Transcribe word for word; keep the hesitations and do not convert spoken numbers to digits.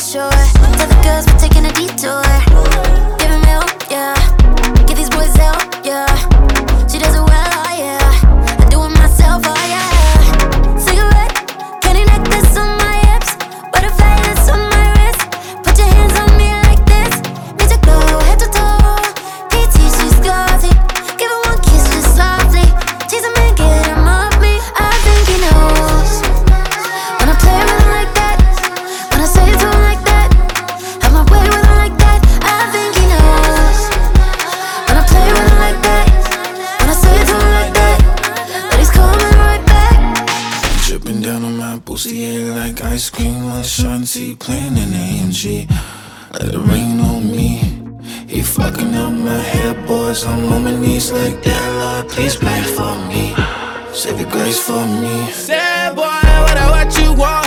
shore. Tell the girls we're taking a detour. Give 'em help, yeah. Give these boys help, yeah. She does it well, oh yeah. I do it myself, oh yeah. Cigarette, candy necklace on my hips, butterfly that's on my wrist. Put your hands on me like this. Need to go head to toe. P T, she's glossy. Give her one kiss just softly. Tease him and get him off me. I think he knows when I play with him like that. When I say it to him like that. Have my way with him like that. I think he knows when I play with him like that. When I say it to him like that. That he's coming right back. Dripping down on my bustier like ice cream on Shanti, playing in A M G. Let it rain on me. He fucking up my hair, boys. I'm on my knees like that. Lord, please pray for me. Save your grace for me. Say, boy, what I what you want?